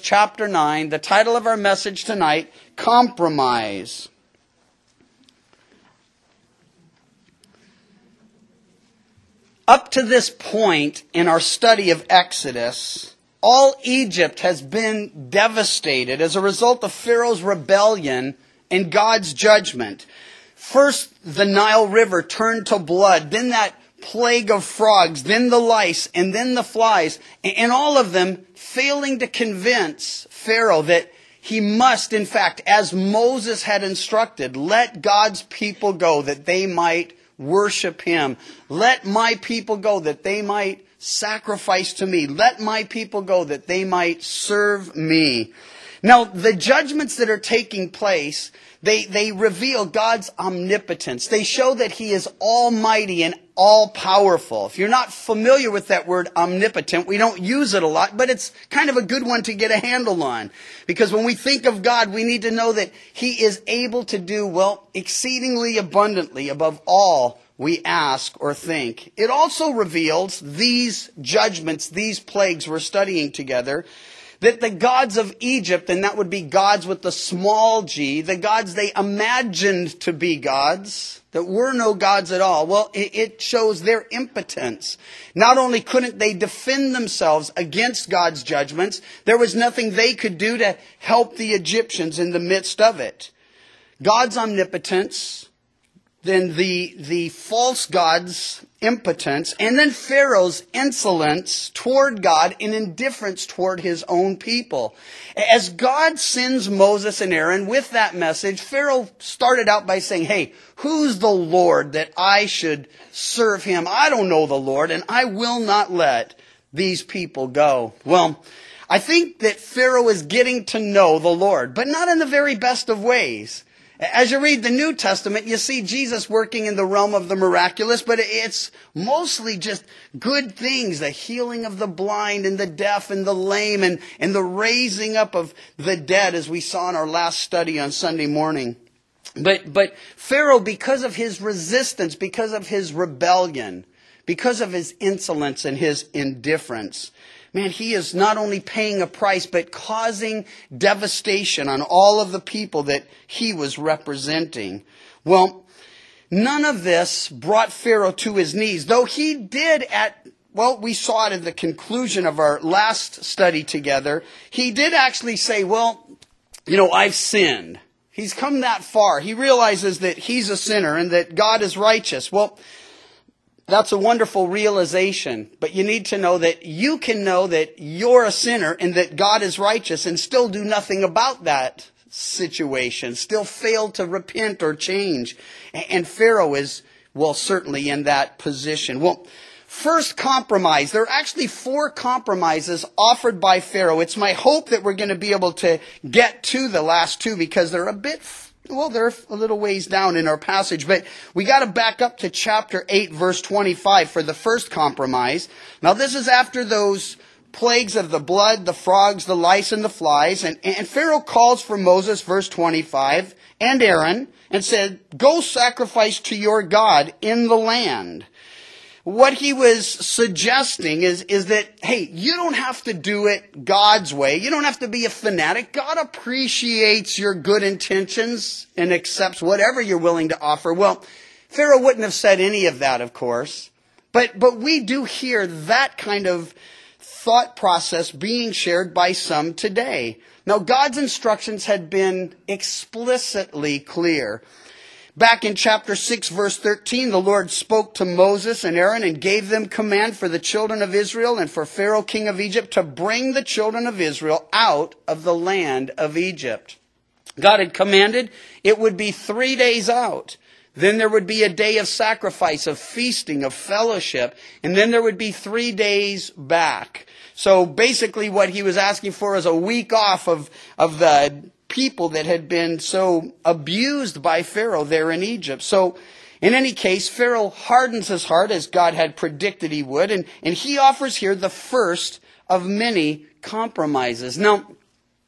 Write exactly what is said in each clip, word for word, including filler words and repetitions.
chapter nine. The title of our message tonight, Compromise. Up to this point in our study of Exodus, all Egypt has been devastated as a result of Pharaoh's rebellion and God's judgment. First, the Nile River turned to blood, then that plague of frogs, then the lice, and then the flies, and all of them failing to convince Pharaoh that he must, in fact, as Moses had instructed, let God's people go that they might worship him. Let my people go that they might sacrifice to me. Let my people go that they might serve me. Now, the judgments that are taking place, they, they reveal God's omnipotence. They show that he is almighty and all-powerful. If you're not familiar with that word omnipotent, we don't use it a lot, but it's kind of a good one to get a handle on. Because when we think of God, we need to know that he is able to do, well, exceedingly abundantly above all we ask or think. It also reveals these judgments, these plagues we're studying together, that the gods of Egypt, and that would be gods with the small g, the gods they imagined to be gods, that were no gods at all, well, it shows their impotence. Not only couldn't they defend themselves against God's judgments, there was nothing they could do to help the Egyptians in the midst of it. God's omnipotence, then the, the false god's impotence, and then Pharaoh's insolence toward God and indifference toward his own people. As God sends Moses and Aaron with that message, Pharaoh started out by saying, hey, who's the Lord that I should serve him? I don't know the Lord, and I will not let these people go. Well, I think that Pharaoh is getting to know the Lord, but not in the very best of ways. As you read the New Testament, you see Jesus working in the realm of the miraculous, but it's mostly just good things, the healing of the blind and the deaf and the lame and, and the raising up of the dead, as we saw in our last study on Sunday morning. But, but Pharaoh, because of his resistance, because of his rebellion, because of his insolence and his indifference, man, he is not only paying a price, but causing devastation on all of the people that he was representing. Well, none of this brought Pharaoh to his knees, though he did at, well, we saw it in the conclusion of our last study together. He did actually say, well, you know, I've sinned. He's come that far. He realizes that he's a sinner and that God is righteous. Well, that's a wonderful realization, but you need to know that you can know that you're a sinner and that God is righteous and still do nothing about that situation, still fail to repent or change. And Pharaoh is, well, certainly in that position. Well, first compromise. There are actually four compromises offered by Pharaoh. It's my hope that we're going to be able to get to the last two because they're a bit Well, they're a little ways down in our passage, but we got to back up to chapter eight, verse twenty-five for the first compromise. Now, this is after those plagues of the blood, the frogs, the lice, and the flies. And, and Pharaoh calls for Moses, verse twenty-five, and Aaron, and said, go sacrifice to your God in the land. What he was suggesting is, is that, hey, you don't have to do it God's way. You don't have to be a fanatic. God appreciates your good intentions and accepts whatever you're willing to offer. Well, Pharaoh wouldn't have said any of that, of course. But, but we do hear that kind of thought process being shared by some today. Now, God's instructions had been explicitly clear. Back in chapter six, verse thirteen, the Lord spoke to Moses and Aaron and gave them command for the children of Israel and for Pharaoh, king of Egypt, to bring the children of Israel out of the land of Egypt. God had commanded it would be three days out. Then there would be a day of sacrifice, of feasting, of fellowship. And then there would be three days back. So basically what he was asking for is a week off of, of the people that had been so abused by Pharaoh there in Egypt. So in any case, Pharaoh hardens his heart as God had predicted he would. And, and he offers here the first of many compromises. Now,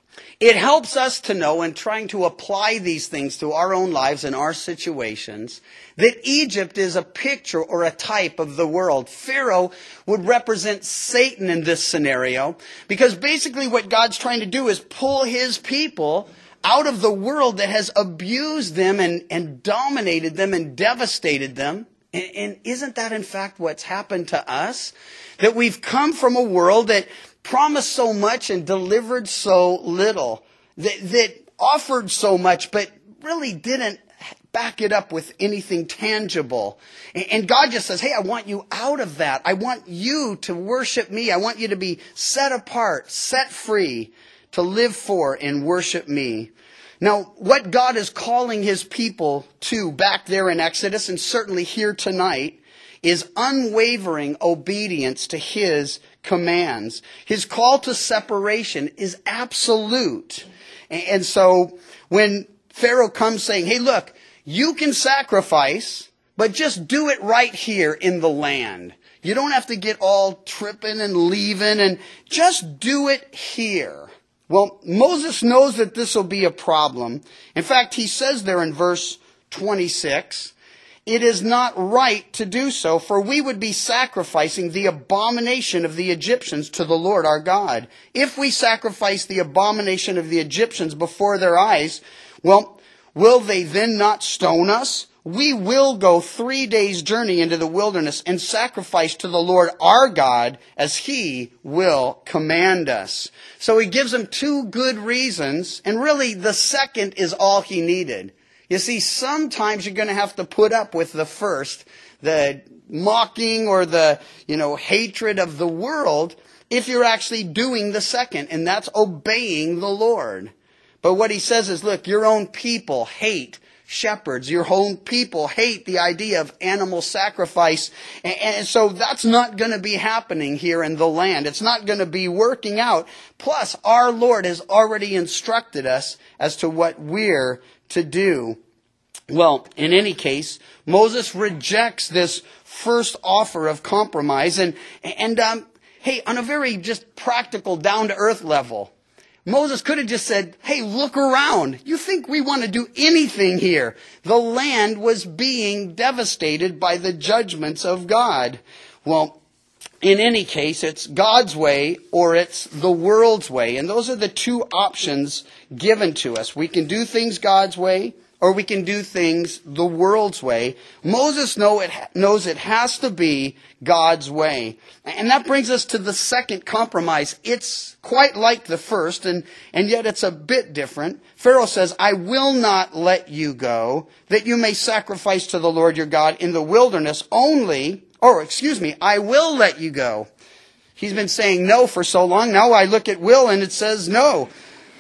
It helps us to know, in trying to apply these things to our own lives and our situations, that Egypt is a picture or a type of the world. Pharaoh would represent Satan in this scenario, because basically what God's trying to do is pull his people out of the world that has abused them and, and dominated them and devastated them. And, and isn't that in fact what's happened to us? That we've come from a world that promised so much and delivered so little, that, that offered so much but really didn't back it up with anything tangible. And God just says, hey, I want you out of that. I want you to worship me. I want you to be set apart, set free, to live for and worship me. Now, what God is calling his people to back there in Exodus, and certainly here tonight, is unwavering obedience to his commands. His call to separation is absolute. And so when Pharaoh comes saying, hey, look, you can sacrifice, but just do it right here in the land. You don't have to get all tripping and leaving, and just do it here. Well, Moses knows that this will be a problem. In fact, he says there in verse twenty-six, it is not right to do so, for we would be sacrificing the abomination of the Egyptians to the Lord our God. If we sacrifice the abomination of the Egyptians before their eyes, well, will they then not stone us? We will go three days' journey into the wilderness and sacrifice to the Lord our God as he will command us. So he gives them two good reasons, and really the second is all he needed. You see, sometimes you're going to have to put up with the first, the mocking or the, you know, hatred of the world, if you're actually doing the second, and that's obeying the Lord. But what he says is, look, your own people hate shepherds. Your own people hate the idea of animal sacrifice. And, and so that's not going to be happening here in the land. It's not going to be working out. Plus, our Lord has already instructed us as to what we're to do. Well, in any case, Moses rejects this first offer of compromise. And, and um, hey, on a very just practical, down-to-earth level, Moses could have just said, hey, look around. You think we want to do anything here? The land was being devastated by the judgments of God. Well, in any case, it's God's way or it's the world's way. And those are the two options given to us. We can do things God's way, or we can do things the world's way. Moses know it, knows it has to be God's way. And that brings us to the second compromise. It's quite like the first, and, and yet it's a bit different. Pharaoh says, I will not let you go, that you may sacrifice to the Lord your God in the wilderness only, or excuse me, I will let you go. He's been saying no for so long. Now I look at will and it says no.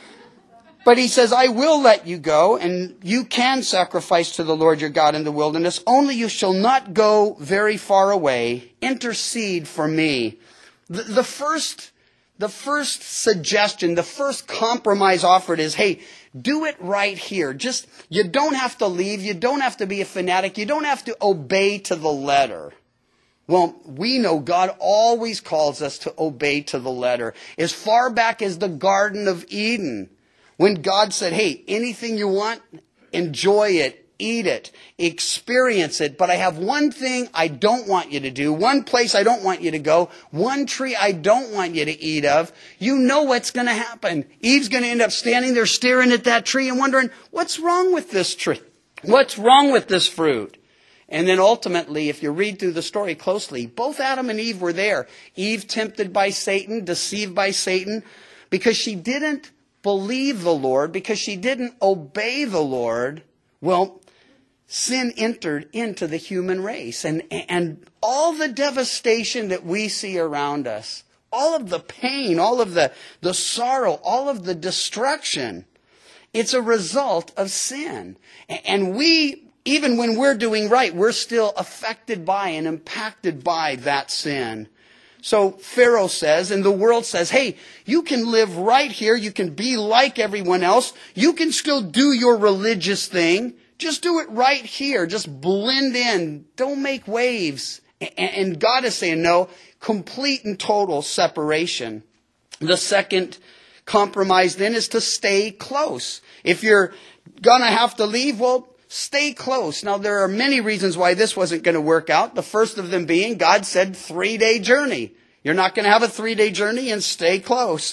But he says, I will let you go, and you can sacrifice to the Lord your God in the wilderness. Only you shall not go very far away. Intercede for me. The, the first, the first suggestion, the first compromise offered is, hey, do it right here. Just, you don't have to leave. You don't have to be a fanatic. You don't have to obey to the letter. Well, we know God always calls us to obey to the letter. As far back as the Garden of Eden, when God said, hey, anything you want, enjoy it, eat it, experience it. But I have one thing I don't want you to do, one place I don't want you to go, one tree I don't want you to eat of. You know what's going to happen. Eve's going to end up standing there staring at that tree and wondering, what's wrong with this tree? What's wrong with this fruit? And then ultimately, if you read through the story closely, both Adam and Eve were there. Eve tempted by Satan, deceived by Satan, because she didn't believe the Lord, because she didn't obey the Lord. Well, sin entered into the human race. And, and all the devastation that we see around us, all of the pain, all of the, the sorrow, all of the destruction, it's a result of sin. And we, even when we're doing right, we're still affected by and impacted by that sin. So Pharaoh says, and the world says, hey, you can live right here. You can be like everyone else. You can still do your religious thing. Just do it right here. Just blend in. Don't make waves. And God is saying, no, complete and total separation. The second compromise then is to stay close. If you're going to have to leave, well, stay close. Now, there are many reasons why this wasn't going to work out. The first of them being God said three-day journey. You're not going to have a three-day journey and stay close.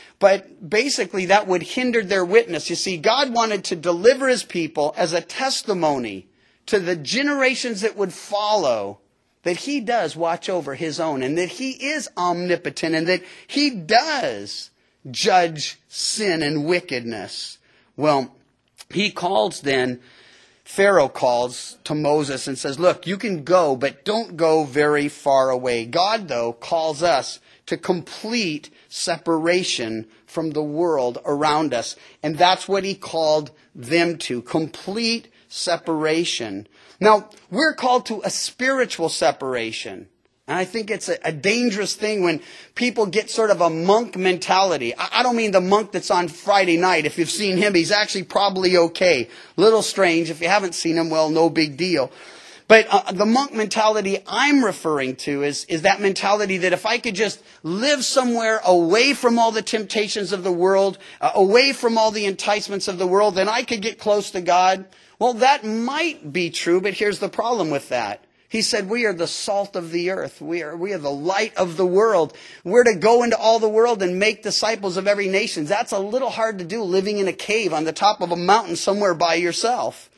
But basically, that would hinder their witness. You see, God wanted to deliver his people as a testimony to the generations that would follow that he does watch over his own and that he is omnipotent and that he does judge sin and wickedness. Well, he calls then, Pharaoh calls to Moses and says, look, you can go, but don't go very far away. God, though, calls us to complete separation from the world around us. And that's what he called them to, complete separation. Now, we're called to a spiritual separation. And I think it's a, a dangerous thing when people get sort of a monk mentality. I, I don't mean the monk that's on Friday night. If you've seen him, he's actually probably okay. Little strange. If you haven't seen him, well, no big deal. But uh, the monk mentality I'm referring to is, is that mentality that if I could just live somewhere away from all the temptations of the world, uh, away from all the enticements of the world, then I could get close to God. Well, that might be true, but here's the problem with that. He said, we are the salt of the earth. We are, we are the light of the world. We're to go into all the world and make disciples of every nation. That's a little hard to do living in a cave on the top of a mountain somewhere by yourself.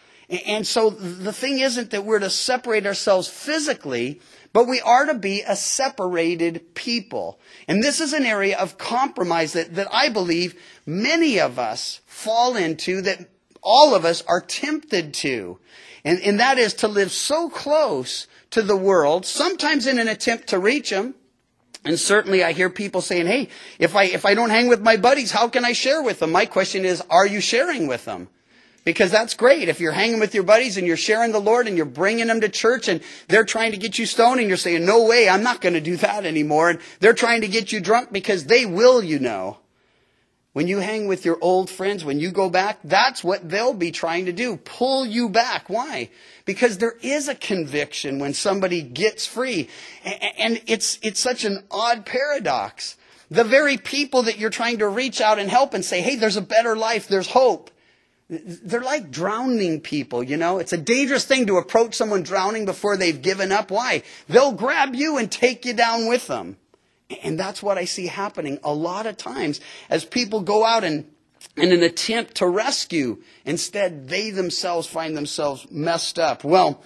And so the thing isn't that we're to separate ourselves physically, but we are to be a separated people. And this is an area of compromise that, that I believe many of us fall into, that all of us are tempted to. And, and that is to live so close to the world, sometimes in an attempt to reach them. And certainly I hear people saying, hey, if I, if I don't hang with my buddies, how can I share with them? My question is, are you sharing with them? Because that's great. If you're hanging with your buddies and you're sharing the Lord and you're bringing them to church and they're trying to get you stoned and you're saying, no way, I'm not going to do that anymore. And they're trying to get you drunk because they will, you know. When you hang with your old friends, when you go back, that's what they'll be trying to do. Pull you back. Why? Because there is a conviction when somebody gets free. And it's, it's such an odd paradox. The very people that you're trying to reach out and help and say, hey, there's a better life, there's hope. They're like drowning people, you know. It's a dangerous thing to approach someone drowning before they've given up. Why? They'll grab you and take you down with them. And that's what I see happening a lot of times as people go out and in an attempt to rescue. Instead, they themselves find themselves messed up. Well,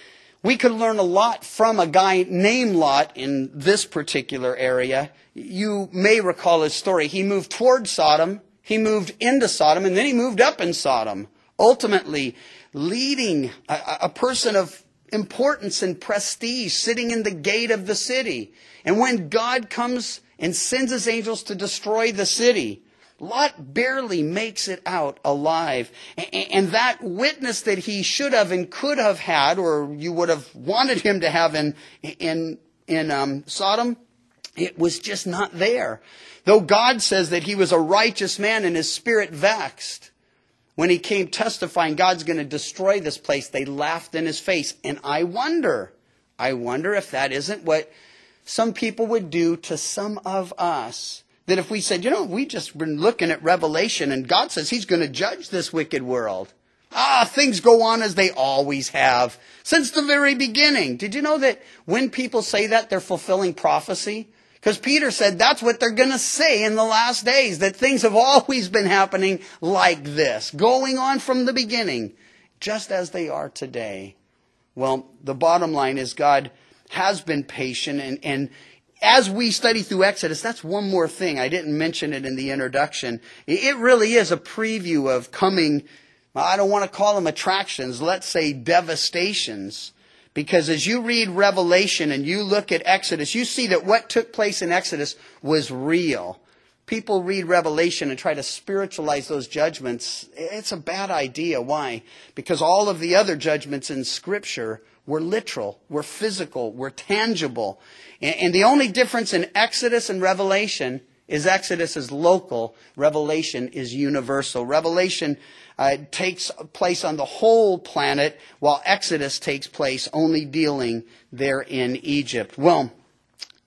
we could learn a lot from a guy named Lot in this particular area. You may recall his story. He moved toward Sodom. He moved into Sodom, and then he moved up in Sodom, ultimately leading a, a person of importance and prestige sitting in the gate of the city. And when God comes and sends his angels to destroy the city, Lot barely makes it out alive. And that witness that he should have and could have had, or you would have wanted him to have in, in, in um, Sodom, it was just not there. Though God says that he was a righteous man and his spirit vexed, when he came testifying God's going to destroy this place, they laughed in his face. And I wonder, I wonder if that isn't what some people would do to some of us. That if we said, you know, we just been looking at Revelation and God says he's going to judge this wicked world. Ah, things go on as they always have since the very beginning. Did you know that when people say that, they're fulfilling prophecy? Because Peter said that's what they're going to say in the last days, that things have always been happening like this, going on from the beginning, just as they are today. Well, the bottom line is God has been patient, and, and as we study through Exodus, that's one more thing. I didn't mention it in the introduction. It really is a preview of coming, I don't want to call them attractions, let's say devastations. Because as you read Revelation and you look at Exodus, you see that what took place in Exodus was real. People read Revelation and try to spiritualize those judgments. It's a bad idea. Why? Because all of the other judgments in Scripture were literal, were physical, were tangible. And the only difference in Exodus and Revelation is Exodus is local, Revelation is universal. Revelation uh, takes place on the whole planet, while Exodus takes place only dealing there in Egypt. Well,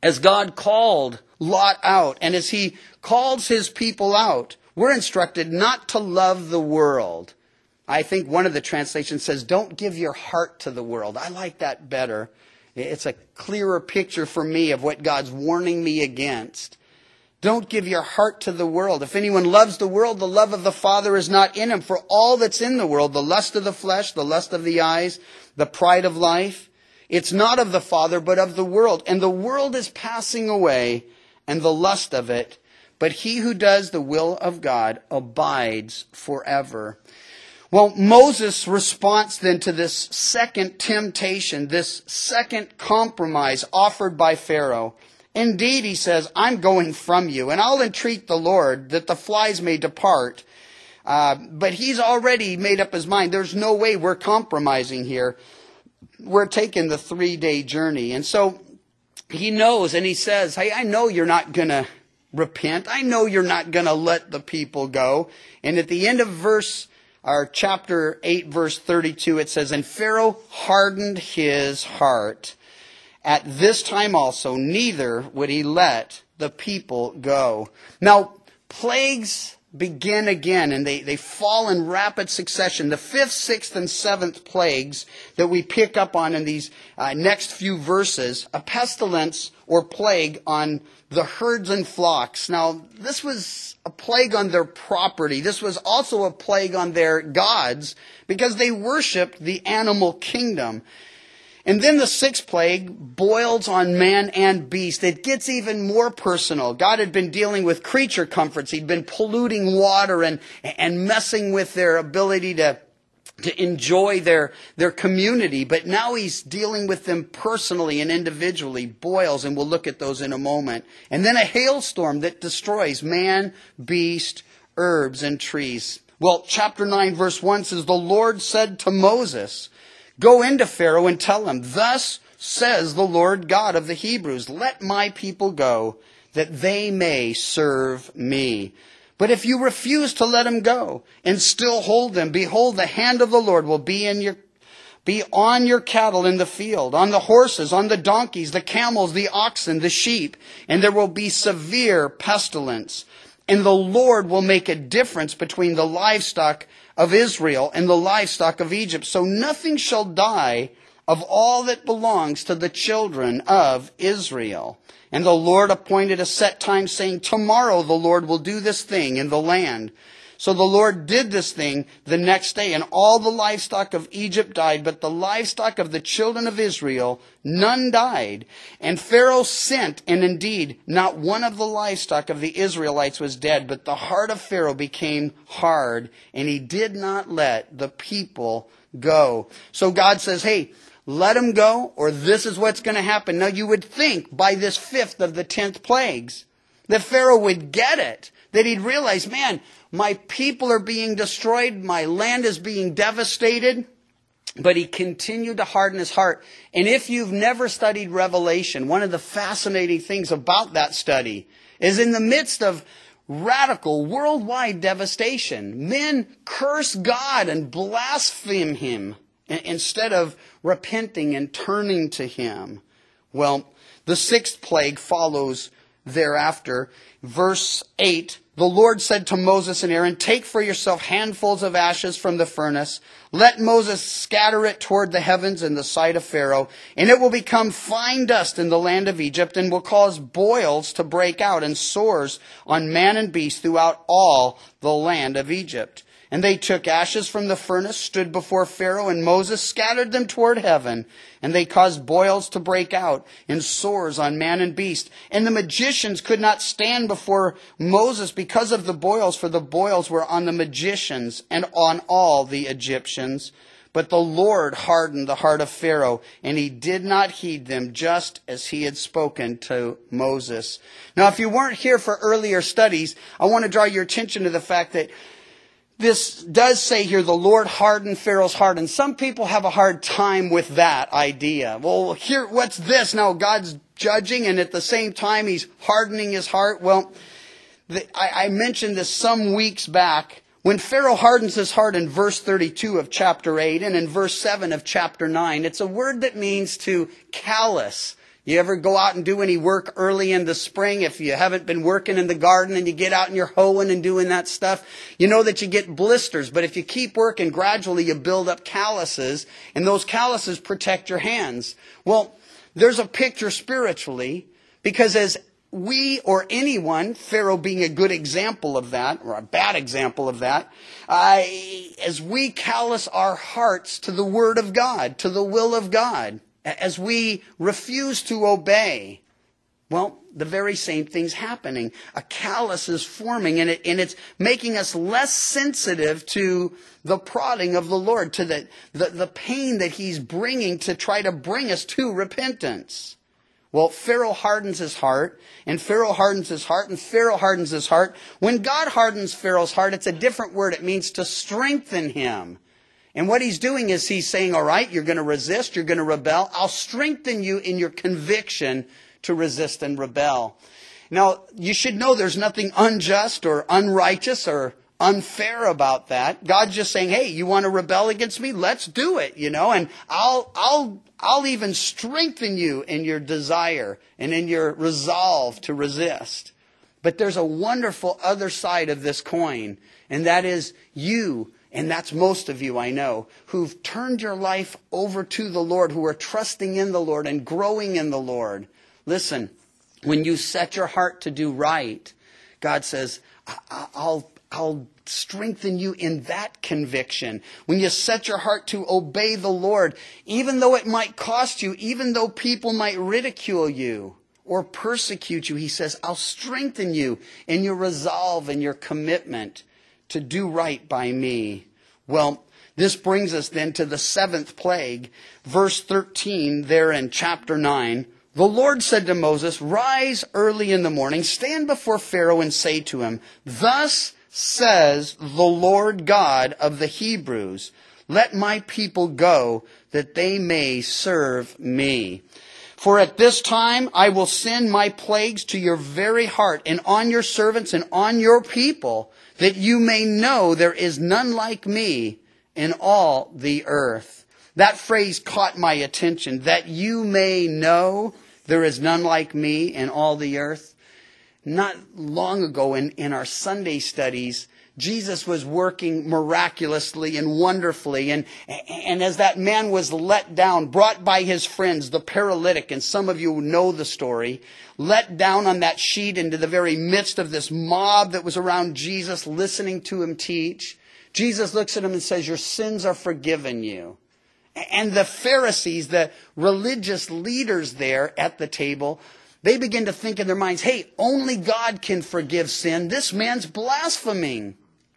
As God called Lot out, and as he calls his people out, we're instructed not to love the world. I think one of the translations says, don't give your heart to the world. I like that better. It's a clearer picture for me of what God's warning me against. Don't give your heart to the world. If anyone loves the world, the love of the Father is not in him. For all that's in the world, the lust of the flesh, the lust of the eyes, the pride of life, it's not of the Father, but of the world. And the world is passing away, and the lust of it. But he who does the will of God abides forever. Well, Moses' response then to this second temptation, this second compromise offered by Pharaoh, indeed, he says, I'm going from you, and I'll entreat the Lord that the flies may depart. Uh, but he's already made up his mind. There's no way we're compromising here. We're taking the three-day journey. And so he knows, and he says, hey, I know you're not going to repent. I know you're not going to let the people go. And at the end of verse Our chapter eight, verse thirty-two, it says, and Pharaoh hardened his heart. At this time also, neither would he let the people go. Now, plagues begin again, and they, they fall in rapid succession. The fifth, sixth, and seventh plagues that we pick up on in these uh, next few verses, a pestilence or plague on the herds and flocks. Now, this was a plague on their property. This was also a plague on their gods because they worshipped the animal kingdom. And then the sixth plague boils on man and beast. It gets even more personal. God had been dealing with creature comforts. He'd been polluting water and, and messing with their ability to, to enjoy their, their community. But now he's dealing with them personally and individually. Boils, and we'll look at those in a moment. And then a hailstorm that destroys man, beast, herbs, and trees. Well, chapter nine, verse one says, the Lord said to Moses, go into Pharaoh and tell him, thus says the Lord God of the Hebrews, let my people go, that they may serve me. But if you refuse to let them go and still hold them, behold, the hand of the Lord will be in your, be on your cattle in the field, on the horses, on the donkeys, the camels, the oxen, the sheep, and there will be severe pestilence. And the Lord will make a difference between the livestock of Israel and the livestock of Egypt. So nothing shall die of all that belongs to the children of Israel. And the Lord appointed a set time, saying, tomorrow the Lord will do this thing in the land. So the Lord did this thing the next day, and all the livestock of Egypt died, but the livestock of the children of Israel, none died. And Pharaoh sent, and indeed, not one of the livestock of the Israelites was dead, but the heart of Pharaoh became hard, and he did not let the people go. So God says, hey, let them go, or this is what's going to happen. Now you would think by this fifth of the tenth plagues that Pharaoh would get it, that he'd realize, man, my people are being destroyed, my land is being devastated. But he continued to harden his heart. And if you've never studied Revelation, one of the fascinating things about that study is in the midst of radical worldwide devastation, men curse God and blaspheme him instead of repenting and turning to him. Well, the sixth plague follows thereafter. Verse eight, the Lord said to Moses and Aaron, take for yourself handfuls of ashes from the furnace. Let Moses scatter it toward the heavens in the sight of Pharaoh, and it will become fine dust in the land of Egypt and will cause boils to break out and sores on man and beast throughout all the land of Egypt. And they took ashes from the furnace, stood before Pharaoh, and Moses scattered them toward heaven. And they caused boils to break out and sores on man and beast. And the magicians could not stand before Moses because of the boils, for the boils were on the magicians and on all the Egyptians. But the Lord hardened the heart of Pharaoh, and he did not heed them, just as he had spoken to Moses. Now, if you weren't here for earlier studies, I want to draw your attention to the fact that this does say here, the Lord hardened Pharaoh's heart. And some people have a hard time with that idea. Well, here, what's this? Now, God's judging, and at the same time, he's hardening his heart. Well, the, I, I mentioned this some weeks back. When Pharaoh hardens his heart in verse thirty-two of chapter eight and in verse seven of chapter nine, it's a word that means to callous, You ever go out and do any work early in the spring? If you haven't been working in the garden and you get out and you're hoeing and doing that stuff, you know that you get blisters. But if you keep working, gradually you build up calluses, and those calluses protect your hands. Well, there's a picture spiritually, because as we or anyone, Pharaoh being a good example of that, or a bad example of that, uh, as we callous our hearts to the Word of God, to the will of God, as we refuse to obey, well, the very same thing's happening. A callus is forming, and, it, and it's making us less sensitive to the prodding of the Lord, to the, the, the pain that He's bringing to try to bring us to repentance. Well, Pharaoh hardens his heart, and Pharaoh hardens his heart, and Pharaoh hardens his heart. When God hardens Pharaoh's heart, it's a different word. It means to strengthen him. And what he's doing is he's saying, all right, you're going to resist, you're going to rebel. I'll strengthen you in your conviction to resist and rebel. Now, you should know there's nothing unjust or unrighteous or unfair about that. God's just saying, hey, you want to rebel against me? Let's do it, you know, and I'll, I'll, I'll even strengthen you in your desire and in your resolve to resist. But there's a wonderful other side of this coin, and that is you. And that's most of you, I know, who've turned your life over to the Lord, who are trusting in the Lord and growing in the Lord. Listen, when you set your heart to do right, God says, I'll, I'll strengthen you in that conviction. When you set your heart to obey the Lord, even though it might cost you, even though people might ridicule you or persecute you, He says, I'll strengthen you in your resolve and your commitment to do right by me. Well, this brings us then to the seventh plague. Verse thirteen there in chapter nine. The Lord said to Moses, rise early in the morning, stand before Pharaoh and say to him, thus says the Lord God of the Hebrews, let my people go that they may serve me. For at this time I will send my plagues to your very heart and on your servants and on your people, that you may know there is none like me in all the earth. That phrase caught my attention, that you may know there is none like me in all the earth. Not long ago in, in our Sunday studies, Jesus was working miraculously and wonderfully. And, and as that man was let down, brought by his friends, the paralytic, and some of you know the story, let down on that sheet into the very midst of this mob that was around Jesus, listening to him teach, Jesus looks at him and says, your sins are forgiven you. And the Pharisees, the religious leaders there at the table, they begin to think in their minds, hey, only God can forgive sin. This man's blaspheming.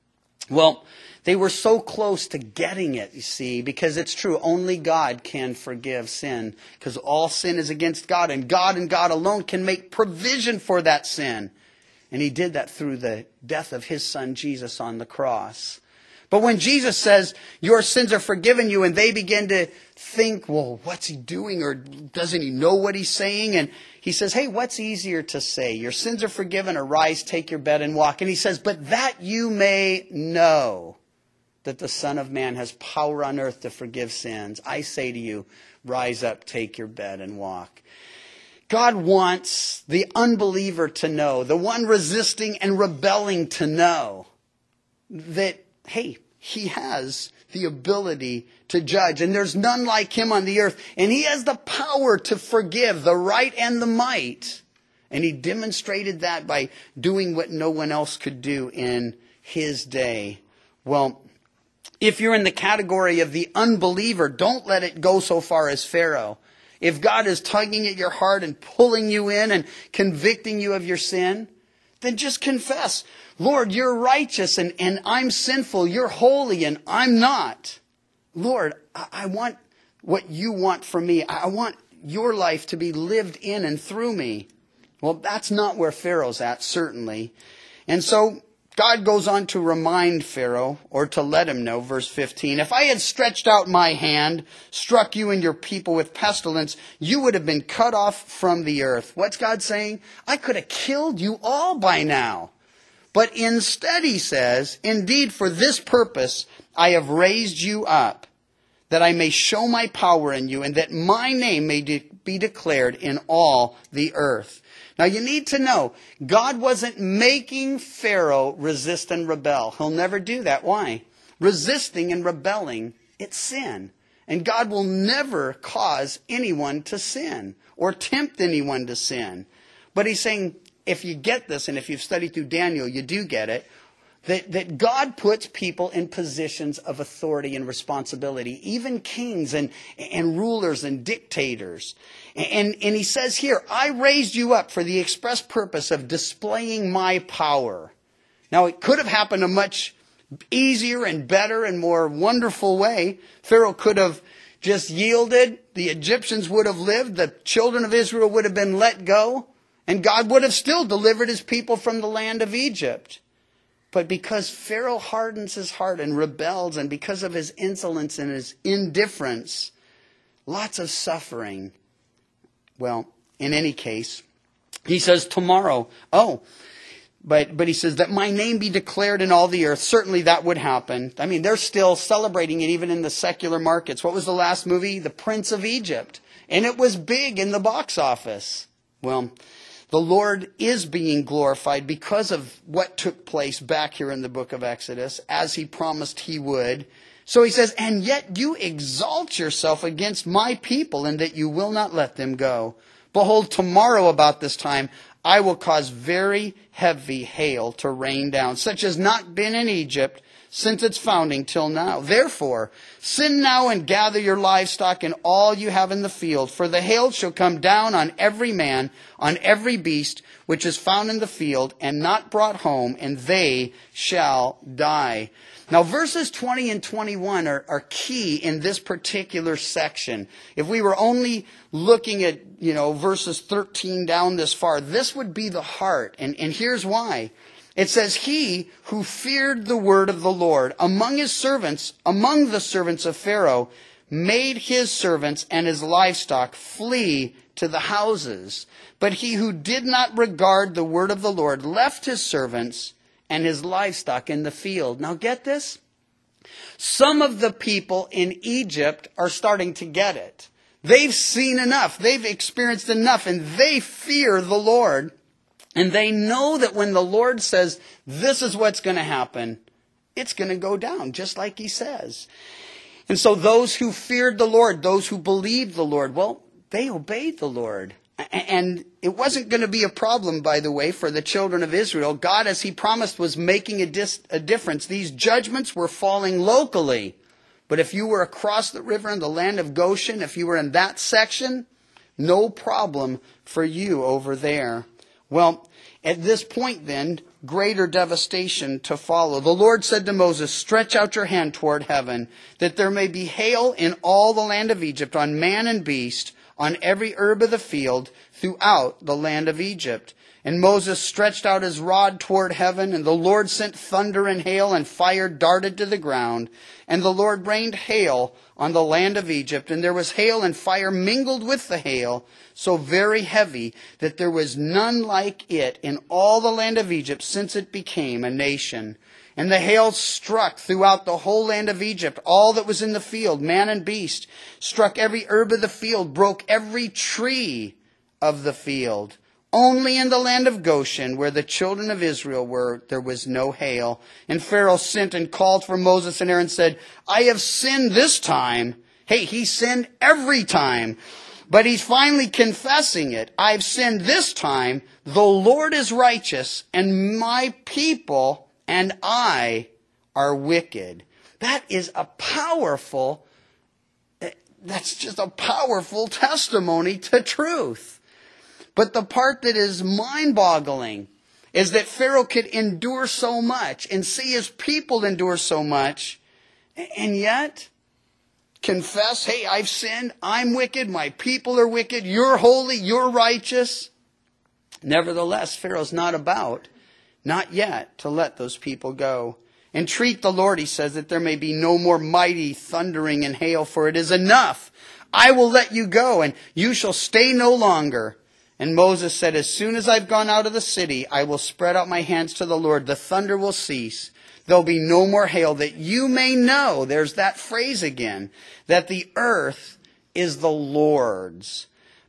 Well, they were so close to getting it, you see, because it's true. Only God can forgive sin, because all sin is against God, and God and God alone can make provision for that sin. And He did that through the death of His Son, Jesus, on the cross. But when Jesus says, your sins are forgiven you, and they begin to think, well, what's He doing? Or doesn't He know what He's saying? And He says, hey, what's easier to say? Your sins are forgiven, arise, take your bed and walk. And He says, but that you may know that the Son of Man has power on earth to forgive sins, I say to you, rise up, take your bed and walk. God wants the unbeliever to know, the one resisting and rebelling to know that, hey, He has the ability to judge, and there's none like Him on the earth, and He has the power to forgive, the right and the might. And He demonstrated that by doing what no one else could do in His day. Well, if you're in the category of the unbeliever, don't let it go so far as Pharaoh. If God is tugging at your heart and pulling you in and convicting you of your sin, then just confess, Lord, you're righteous and, and I'm sinful. You're holy and I'm not. Lord, I, I want what you want from me. I want your life to be lived in and through me. Well, that's not where Pharaoh's at, certainly. And so God goes on to remind Pharaoh, or to let him know, verse fifteen, if I had stretched out my hand, struck you and your people with pestilence, you would have been cut off from the earth. What's God saying? I could have killed you all by now. But instead, He says, indeed, for this purpose I have raised you up, that I may show my power in you, and that my name may de- be declared in all the earth. Now you need to know, God wasn't making Pharaoh resist and rebel. He'll never do that. Why? Resisting and rebelling, it's sin. And God will never cause anyone to sin or tempt anyone to sin. But he's saying, if you get this, and if you've studied through Daniel, you do get it, that, that God puts people in positions of authority and responsibility, even kings and, and rulers and dictators. And, and he says here, I raised you up for the express purpose of displaying my power. Now, it could have happened a much easier and better and more wonderful way. Pharaoh could have just yielded. The Egyptians would have lived. The children of Israel would have been let go. And God would have still delivered his people from the land of Egypt. But because Pharaoh hardens his heart and rebels, and because of his insolence and his indifference, lots of suffering. Well, in any case, he says tomorrow, oh, but but he says that my name be declared in all the earth. Certainly that would happen. I mean, they're still celebrating it even in the secular markets. What was the last movie? The Prince of Egypt. And it was big in the box office. Well, the Lord is being glorified because of what took place back here in the book of Exodus, as he promised he would. So he says, and yet you exalt yourself against my people, in that you will not let them go. Behold, tomorrow about this time, I will cause very heavy hail to rain down, such as not been in Egypt since its founding till now. Therefore, send now and gather your livestock and all you have in the field, for the hail shall come down on every man, on every beast which is found in the field, and not brought home, and they shall die. Now, verses twenty and twenty-one are, are key in this particular section. If we were only looking at, you know, verses thirteen down this far, this would be the heart. And, and here's why. It says, he who feared the word of the Lord among his servants, among the servants of Pharaoh, made his servants and his livestock flee to the houses. But he who did not regard the word of the Lord left his servants and his livestock in the field. Now get this. Some of the people in Egypt are starting to get it. They've seen enough. They've experienced enough, and they fear the Lord. And they know that when the Lord says, this is what's going to happen, it's going to go down, just like he says. And so those who feared the Lord, those who believed the Lord, well, they obeyed the Lord. And it wasn't going to be a problem, by the way, for the children of Israel. God, as he promised, was making a, dis- a difference. These judgments were falling locally. But if you were across the river in the land of Goshen, if you were in that section, no problem for you over there. Well, at this point then, greater devastation to follow. The Lord said to Moses, stretch out your hand toward heaven, that there may be hail in all the land of Egypt, on man and beast, on every herb of the field, throughout the land of Egypt. And Moses stretched out his rod toward heaven, and the Lord sent thunder and hail, and fire darted to the ground. And the Lord rained hail on the land of Egypt, and there was hail and fire mingled with the hail, so very heavy that there was none like it in all the land of Egypt since it became a nation. And the hail struck throughout the whole land of Egypt, all that was in the field, man and beast, struck every herb of the field, broke every tree of the field. Only in the land of Goshen, where the children of Israel were, there was no hail. And Pharaoh sent and called for Moses and Aaron and said, I have sinned this time. Hey, he sinned every time. But he's finally confessing it. I've sinned this time. The Lord is righteous, and my people and I are wicked. That is a powerful, that's just a powerful testimony to truth. But the part that is mind-boggling is that Pharaoh could endure so much and see his people endure so much, and yet confess, hey, I've sinned, I'm wicked, my people are wicked, you're holy, you're righteous. Nevertheless, Pharaoh's not about, not yet, to let those people go. Entreat the Lord, he says, that there may be no more mighty thundering and hail, for it is enough. I will let you go, and you shall stay no longer. And Moses said, as soon as I've gone out of the city, I will spread out my hands to the Lord. The thunder will cease. There'll be no more hail, that you may know, there's that phrase again, that the earth is the Lord's.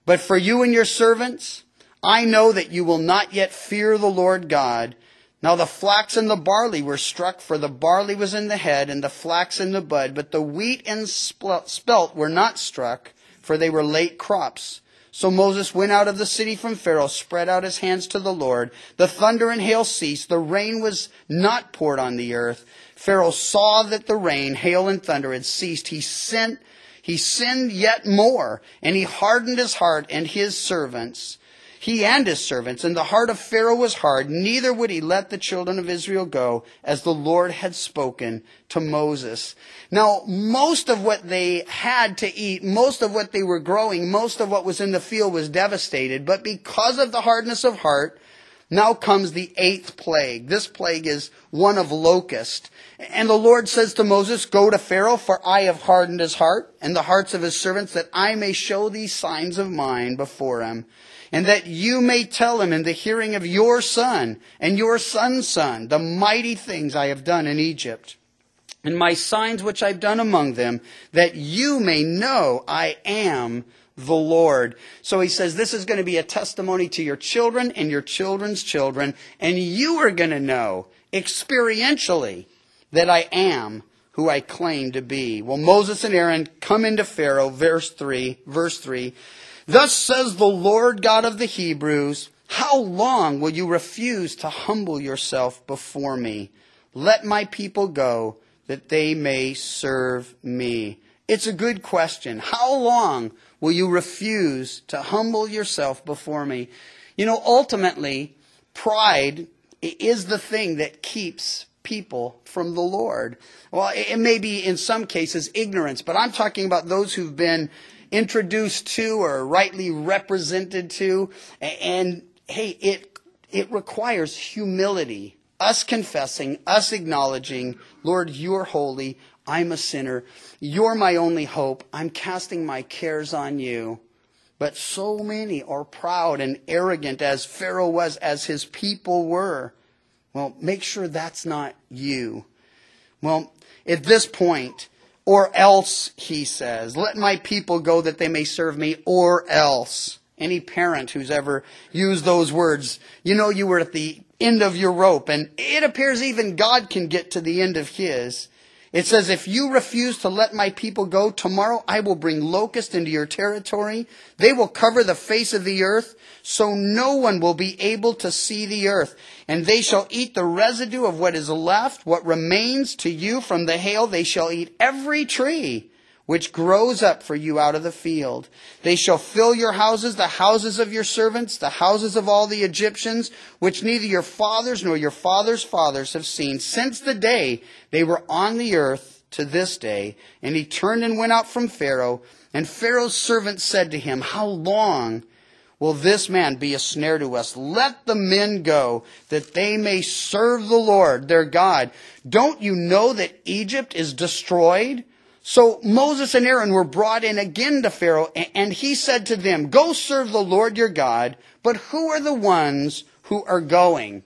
But for you and your servants, I know that you will not yet fear the Lord God. Now the flax and the barley were struck, for the barley was in the head, and the flax in the bud. But the wheat and spelt were not struck, for they were late crops. So Moses went out of the city from Pharaoh, spread out his hands to the Lord. The thunder and hail ceased. The rain was not poured on the earth. Pharaoh saw that the rain, hail, and thunder had ceased. He sent, he sinned yet more, and he hardened his heart and his servants. He and his servants, and the heart of Pharaoh was hard, neither would he let the children of Israel go, as the Lord had spoken to Moses. Now, most of what they had to eat, most of what they were growing, most of what was in the field was devastated. But because of the hardness of heart, now comes the eighth plague. This plague is one of locust. And the Lord says to Moses, go to Pharaoh, for I have hardened his heart and the hearts of his servants, that I may show these signs of mine before him. And that you may tell him in the hearing of your son and your son's son the mighty things I have done in Egypt, and my signs which I've done among them, that you may know I am the Lord. So he says this is going to be a testimony to your children and your children's children, and you are going to know experientially that I am who I claim to be. Well, Moses and Aaron come into Pharaoh, verse three, verse three. Thus says the Lord God of the Hebrews, how long will you refuse to humble yourself before me? Let my people go, that they may serve me. It's a good question. How long will you refuse to humble yourself before me? You know, ultimately, pride is the thing that keeps people from the Lord. Well, it may be in some cases ignorance, but I'm talking about those who've been introduced to or rightly represented to. And hey, it it requires humility. Us confessing, us acknowledging, Lord, you're holy. I'm a sinner. You're my only hope. I'm casting my cares on you. But so many are proud and arrogant, as Pharaoh was, as his people were. Well, make sure that's not you. Well, at this point, or else, he says, let my people go that they may serve me, or else. Any parent who's ever used those words, you know you were at the end of your rope, and it appears even God can get to the end of his. It says, if you refuse to let my people go, tomorrow I will bring locusts into your territory. They will cover the face of the earth, so no one will be able to see the earth. And they shall eat the residue of what is left, what remains to you from the hail. They shall eat every tree which grows up for you out of the field. They shall fill your houses, the houses of your servants, the houses of all the Egyptians, which neither your fathers nor your fathers' fathers have seen, since the day they were on the earth to this day. And he turned and went out from Pharaoh. And Pharaoh's servants said to him, how long will this man be a snare to us? Let the men go, that they may serve the Lord their God. Don't you know that Egypt is destroyed? So Moses and Aaron were brought in again to Pharaoh, and he said to them, go serve the Lord your God, but who are the ones who are going?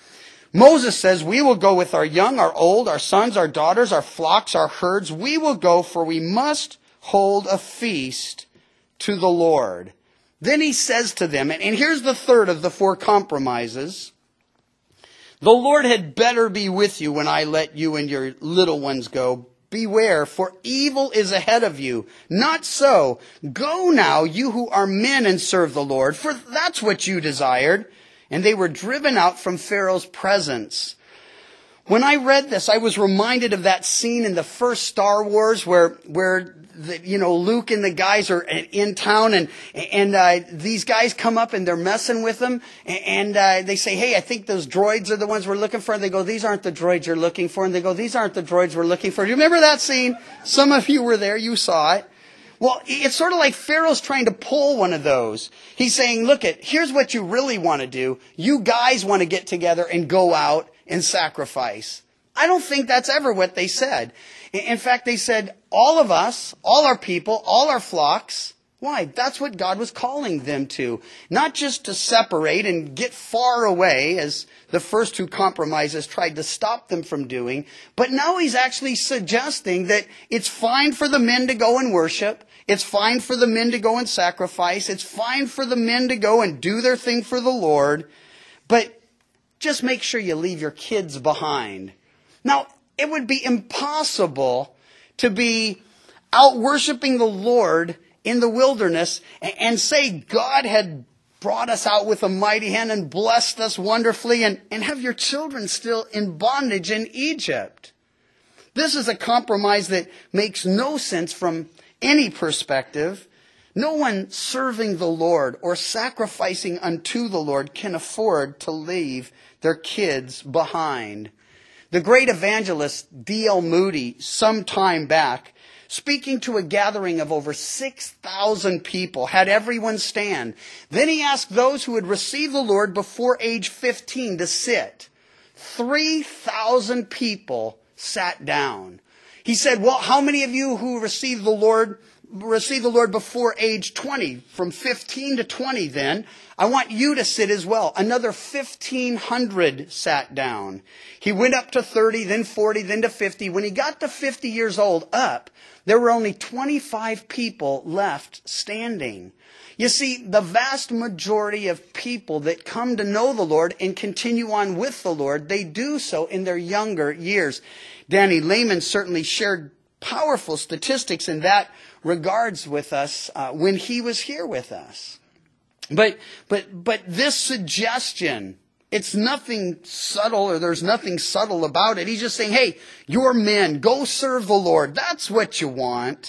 Moses says, we will go with our young, our old, our sons, our daughters, our flocks, our herds. We will go, for we must hold a feast to the Lord. Then he says to them, and here's the third of the four compromises, the Lord had better be with you when I let you and your little ones go. Beware, for evil is ahead of you. Not so. Go now, you who are men, and serve the Lord, for that's what you desired. And they were driven out from Pharaoh's presence. When I read this, I was reminded of that scene in the first Star Wars where, where the, you know, Luke and the guys are in town, and and uh, these guys come up and they're messing with them, and uh, they say, hey, I think those droids are the ones we're looking for. And they go, these aren't the droids you're looking for. And they go, these aren't the droids we're looking for. Do you remember that scene? Some of you were there. You saw it. Well, it's sort of like Pharaoh's trying to pull one of those. He's saying, look, it, here's what you really want to do. You guys want to get together and go out and sacrifice. I don't think that's ever what they said. In fact, they said, all of us, all our people, all our flocks, Why? That's what God was calling them to. Not just to separate and get far away, as the first two compromises tried to stop them from doing, but now he's actually suggesting that it's fine for the men to go and worship. It's fine for the men to go and sacrifice. It's fine for the men to go and do their thing for the Lord. But just make sure you leave your kids behind. Now, it would be impossible to be out worshiping the Lord in the wilderness and say God had brought us out with a mighty hand and blessed us wonderfully, and, and have your children still in bondage in Egypt. This is a compromise that makes no sense from any perspective. No one serving the Lord or sacrificing unto the Lord can afford to leave their kids behind. The great evangelist D L Moody, some time back, speaking to a gathering of over six thousand people, had everyone stand. Then he asked those who had received the Lord before age fifteen to sit. three thousand people sat down. He said, well, how many of you who received the Lord received the Lord before age twenty? From fifteen to twenty then, I want you to sit as well. Another fifteen hundred sat down. He went up to thirty, then forty, then to fifty. When he got to fifty years old up, there were only twenty-five people left standing. You see, the vast majority of people that come to know the Lord and continue on with the Lord, they do so in their younger years. Danny Lehman certainly shared powerful statistics in that regards with us uh, when he was here with us. But, but, but this suggestion, it's nothing subtle, or there's nothing subtle about it. He's just saying, hey, you're men, go serve the Lord. That's what you want.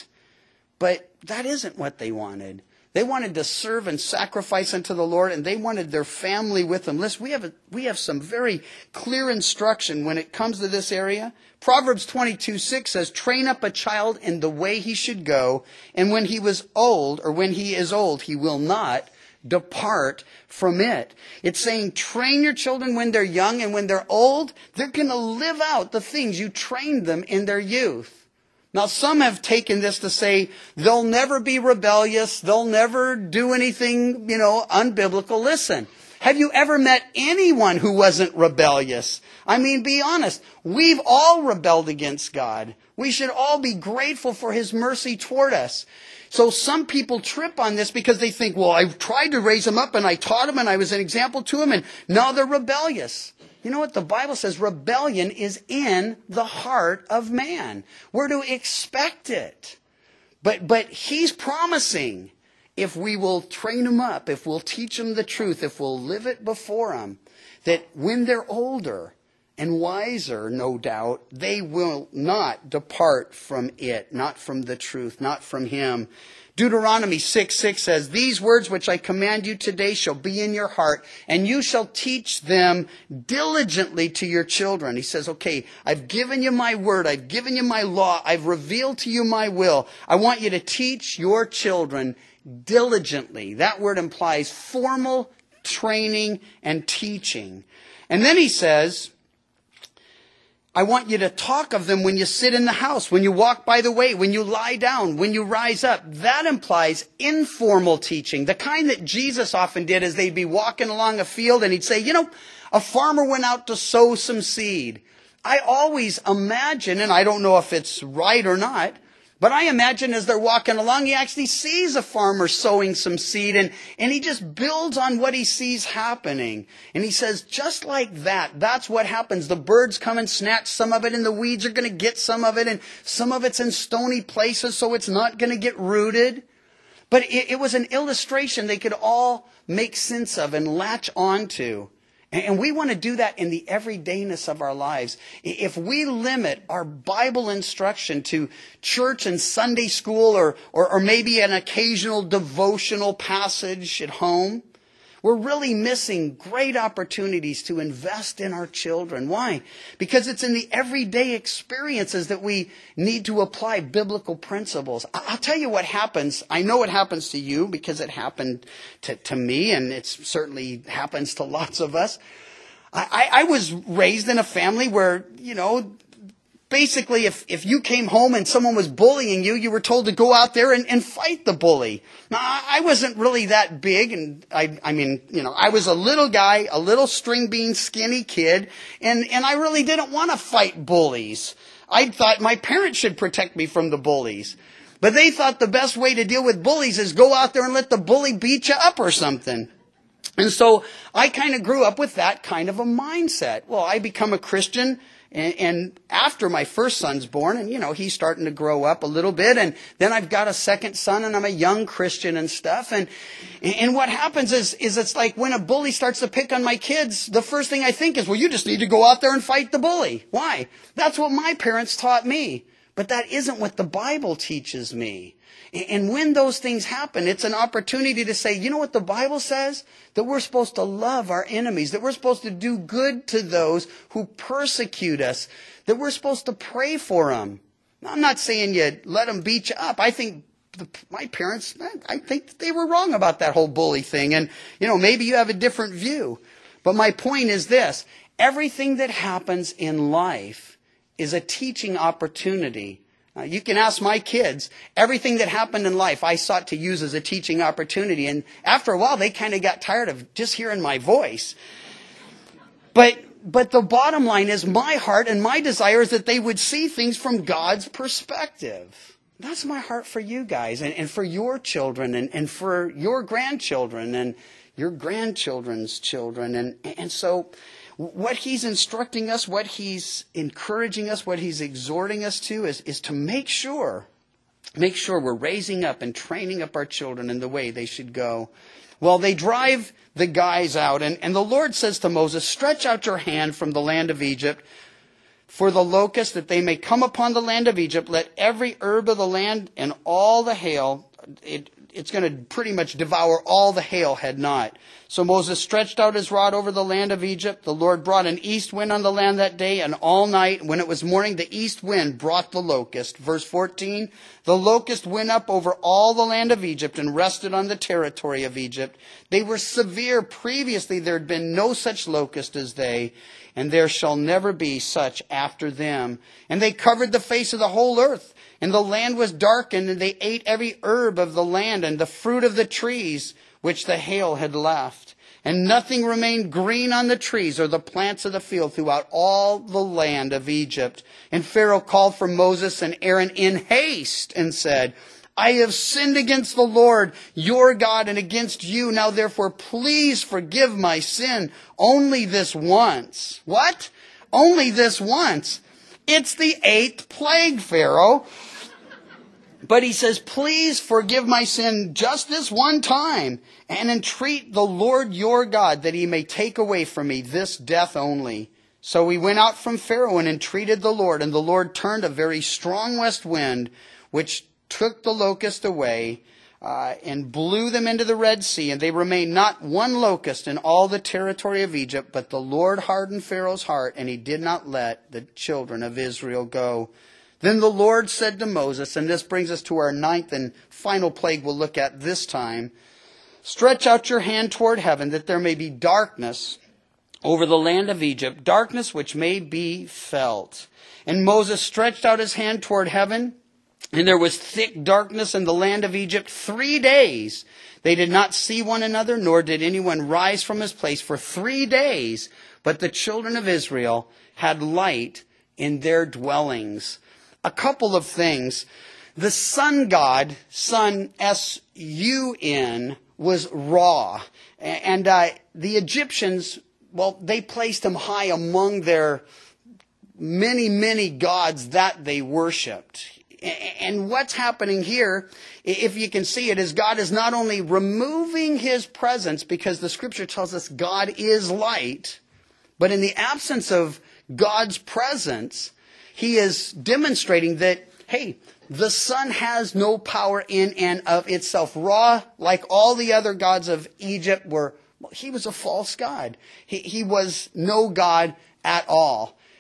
But that isn't what they wanted. They wanted to serve and sacrifice unto the Lord, and they wanted their family with them. Listen, we have a, we have some very clear instruction when it comes to this area. Proverbs twenty-two six says, train up a child in the way he should go, and when he was old, or when he is old, he will not depart from it. It's saying train your children when they're young, and when they're old, they're going to live out the things you trained them in their youth. Now, some have taken this to say they'll never be rebellious, they'll never do anything, you know, unbiblical. Listen, have you ever met anyone who wasn't rebellious? I mean, be honest. We've all rebelled against God. We should all be grateful for His mercy toward us. So some people trip on this because they think, well, I tried to raise them up and I taught them and I was an example to them, and now they're rebellious. You know what? The Bible says rebellion is in the heart of man. We're to expect it. But, but He's promising, if we will train them up, if we'll teach them the truth, if we'll live it before them, that when they're older and wiser, no doubt, they will not depart from it, not from the truth, not from Him. Deuteronomy six six says, these words which I command you today shall be in your heart, and you shall teach them diligently to your children. He says, okay, I've given you my word, I've given you my law, I've revealed to you my will. I want you to teach your children diligently. That word implies formal training and teaching. And then he says, I want you to talk of them when you sit in the house, when you walk by the way, when you lie down, when you rise up. That implies informal teaching. The kind that Jesus often did is they'd be walking along a field and he'd say, you know, a farmer went out to sow some seed. I always imagine, and I don't know if it's right or not, but I imagine as they're walking along, he actually sees a farmer sowing some seed, and, and he just builds on what he sees happening. And he says, just like that, that's what happens. The birds come and snatch some of it, and the weeds are going to get some of it, and some of it's in stony places, so it's not going to get rooted. But it, it was an illustration they could all make sense of and latch onto. And we want to do that in the everydayness of our lives. If we limit our Bible instruction to church and Sunday school, or, or, or maybe an occasional devotional passage at home, we're really missing great opportunities to invest in our children. Why? Because it's in the everyday experiences that we need to apply biblical principles. I'll tell you what happens. I know it happens to you because it happened to, to me, and it certainly happens to lots of us. I, I, I was raised in a family where, you know, basically, if, if you came home and someone was bullying you, you were told to go out there and, and fight the bully. Now, I wasn't really that big, and I, I mean, you know, I was a little guy, a little string bean, skinny kid, and, and I really didn't want to fight bullies. I thought my parents should protect me from the bullies. But they thought the best way to deal with bullies is go out there and let the bully beat you up or something. And so I kind of grew up with that kind of a mindset. Well, I become a Christian and, and after my first son's born, and you know, he's starting to grow up a little bit, and then I've got a second son and I'm a young Christian and stuff. And and what happens is, is it's like when a bully starts to pick on my kids, the first thing I think is, well, you just need to go out there and fight the bully. Why? That's what my parents taught me. But that isn't what the Bible teaches me. And when those things happen, it's an opportunity to say, you know what the Bible says? That we're supposed to love our enemies, that we're supposed to do good to those who persecute us, that we're supposed to pray for them. Now, I'm not saying you let them beat you up. I think the, my parents, I think they were wrong about that whole bully thing. And, you know, maybe you have a different view. But my point is this: everything that happens in life is a teaching opportunity. Uh, you can ask my kids. Everything that happened in life, I sought to use as a teaching opportunity. And after a while, they kind of got tired of just hearing my voice. But but the bottom line is my heart and my desire is that they would see things from God's perspective. That's my heart for you guys and, and for your children and, and for your grandchildren and your grandchildren's children. And, and so what he's instructing us, what he's encouraging us, what he's exhorting us to is, is to make sure, make sure we're raising up and training up our children in the way they should go. Well, they drive the guys out, and, and the Lord says to Moses, stretch out your hand from the land of Egypt for the locusts, that they may come upon the land of Egypt. Let every herb of the land and all the hail, it, it's going to pretty much devour all the hail, had not. So Moses stretched out his rod over the land of Egypt. The Lord brought an east wind on the land that day, and all night, when it was morning, the east wind brought the locust. Verse fourteen, the locust went up over all the land of Egypt and rested on the territory of Egypt. They were severe. Previously there had been no such locust as they, and there shall never be such after them. And they covered the face of the whole earth. And the land was darkened, and they ate every herb of the land and the fruit of the trees which the hail had left. And nothing remained green on the trees or the plants of the field throughout all the land of Egypt. And Pharaoh called for Moses and Aaron in haste and said, I have sinned against the Lord your God and against you. Now therefore please forgive my sin only this once. What? Only this once. It's the eighth plague, Pharaoh. But he says, please forgive my sin just this one time and entreat the Lord your God that he may take away from me this death only. So we went out from Pharaoh and entreated the Lord, and the Lord turned a very strong west wind, which took the locust away uh, and blew them into the Red Sea. And they remained not one locust in all the territory of Egypt, but the Lord hardened Pharaoh's heart, and he did not let the children of Israel go. Then the Lord said to Moses, and this brings us to our ninth and final plague we'll look at this time, stretch out your hand toward heaven, that there may be darkness over the land of Egypt, darkness which may be felt. And Moses stretched out his hand toward heaven, and there was thick darkness in the land of Egypt three days. They did not see one another, nor did anyone rise from his place for three days. But the children of Israel had light in their dwellings. A couple of things. The sun god, sun, S U N, was Ra. And uh, the Egyptians, well, they placed him high among their many, many gods that they worshipped. And what's happening here, if you can see it, is God is not only removing his presence, because the scripture tells us God is light, but in the absence of God's presence, he is demonstrating that, hey, the sun has no power in and of itself. Ra, like all the other gods of Egypt, were, well, he was a false god. He, he was no god at all.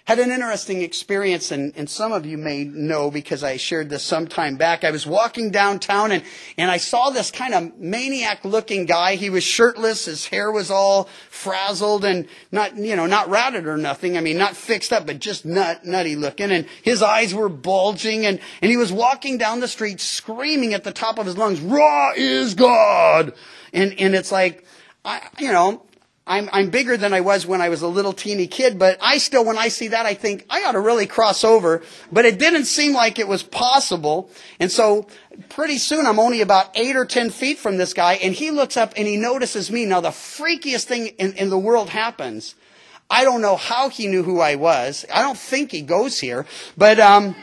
Had an interesting experience, and, and some of you may know because I shared this some time back. I was walking downtown, and, and I saw this kind of maniac-looking guy. He was shirtless. His hair was all frazzled and not, you know, not ratted or nothing. I mean, not fixed up, but just nut, nutty looking. And his eyes were bulging, and, and he was walking down the street screaming at the top of his lungs, "Ra is God!" And, and it's like, I, you know, I'm, I'm bigger than I was when I was a little teeny kid, but I still, when I see that, I think I ought to really cross over. But it didn't seem like it was possible. And so pretty soon I'm only about eight or ten feet from this guy, and he looks up and he notices me. Now the freakiest thing in, in the world happens. I don't know how he knew who I was. I don't think he goes here, but, um,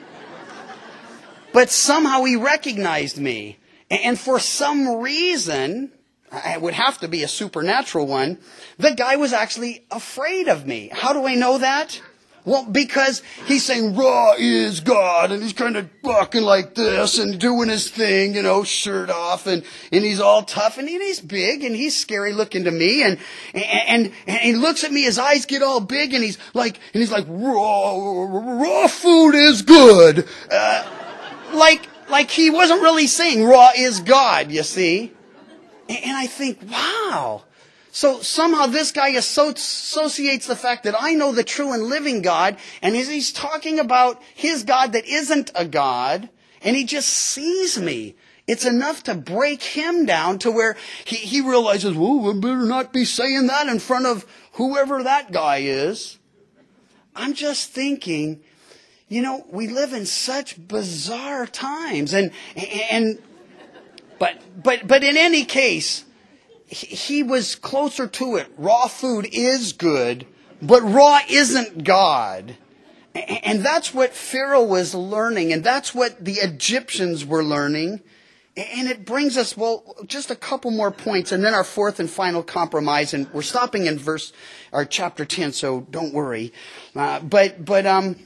but somehow he recognized me. And for some reason, it would have to be a supernatural one, the guy was actually afraid of me. How do I know that? Well, because he's saying, "Ra is God," and he's kind of walking like this and doing his thing, you know, shirt off, and, and he's all tough, and he's big, and he's scary looking to me, and, and, and he looks at me, his eyes get all big, and he's like, and he's like, "Raw, raw food is good." Uh, like, like he wasn't really saying "Ra is God," you see. And I think, wow. So somehow this guy associates the fact that I know the true and living God, and as he's talking about his God that isn't a God, and he just sees me. It's enough to break him down to where he, he realizes, "Well, I better not be saying that in front of whoever that guy is." I'm just thinking, you know, we live in such bizarre times, and, and, But, but, but in any case, he was closer to it. Raw food is good, but raw isn't God. And that's what Pharaoh was learning, and that's what the Egyptians were learning. And it brings us, well, just a couple more points, and then our fourth and final compromise. And we're stopping in verse, or chapter ten, so don't worry. Uh, but, but, um,